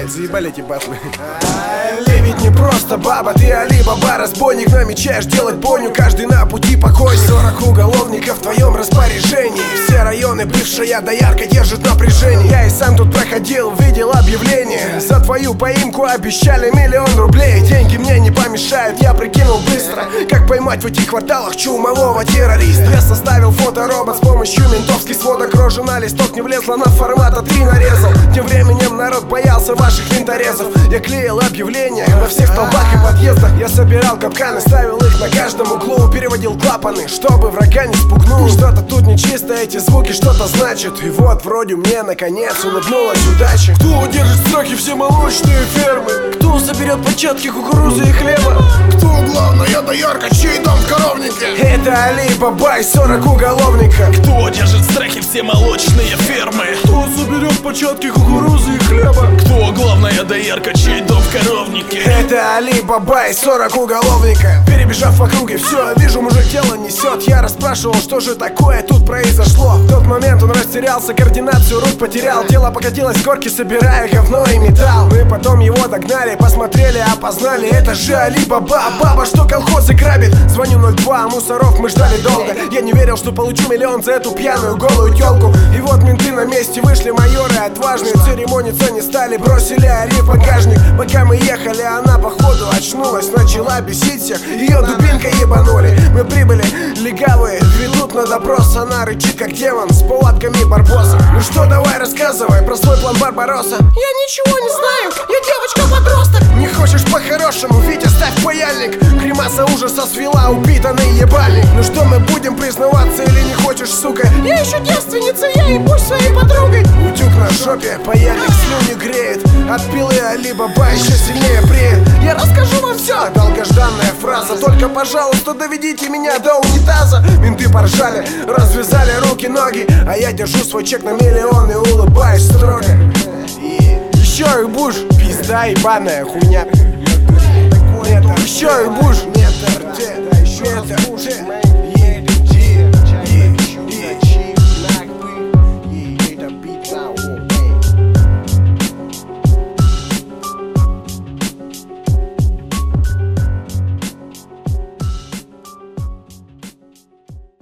блять, заебали эти батлы. Али ведь не просто баба, ты Али Баба, разбойник, намечаешь делать бойню, каждый на пути покой. 40 уголовников в твоем распоряжении, все районы бывшая доярка держит напряжение. Я и сам тут проходил, видел объявление, за твою поимку обещали 1 000 000 рублей. Деньги мне не помешают, я прикинул быстро, как поймать в этих кварталах чумового террориста. Я составил фоторобот с помощью ментовских сводок, рожа на листок не влезла, на формата 3 нарезал. Тем временем народ боялся ваших винторезов. Я клеил объявления во всех столбах и подъездах. Я собирал капканы, ставил их на каждом углу, переводил клапаны, чтобы врага не спугнул. Что-то тут нечисто, эти звуки что-то значат. И вот вроде мне наконец улыбнулась удача. Кто удержит страхи все молочные фермы? Кто соберет початки кукурузы и хлеба? Кто главная доярка, чей дом в коровнике? Это Али Баба и 40 уголовника. Кто держит в страхе все молочные фермы? Кто соберет початки кукурузы и хлеба? Кто главная доярка, чей дом в коровнике? Это Али Баба и 40 уголовника. Перебежав в округе, все, вижу, мужик тело несет. Я расспрашивал, что же такое тут произошло. В тот момент он растерялся, координацию рук потерял. Тело покатилось с горки, собирая говно и металл. Мы потом его догнали, посмотрели, опознали. Это же Али Баба, баба, что колхозы грабит. Звоню 02, мусоров мы ждали долго. Я не верил, что получу 1 000 000 за эту пьяную голую тёлку. И вот менты на месте вышли, майоры отважные. Церемониться не стали, бросили Али в багажник. Пока мы ехали, она походу очнулась, начала бесить всех, ее дубинкой ебанули. Мы прибыли, легавые, ведут на допрос. Она рычит как демон с повадками Барбоса. Ну что, давай рассказывай про свой план Барбаросса. Я ничего не знаю, я девочка-подросток. Не хочешь по-хорошему, Витя, ставь паяльник. Гримаса ужаса свела упитанный ебальник. Ну что, мы будем признаваться или не хочешь, сука? Я еще девственница, я ебусь своей подругой. Утюг на жопе, паяльник слюни греет. От пилы Али Баба еще сильнее бреет. Я расскажу вам все. Долгожданная фраза, только, пожалуйста, доведите меня до унитаза. Менты поржали, развязали руки-ноги, а я держу свой чек на 1 000 000 и улыбаюсь строго. И еще и буш, пизда ебаная хуйня. Еще и буш, метр,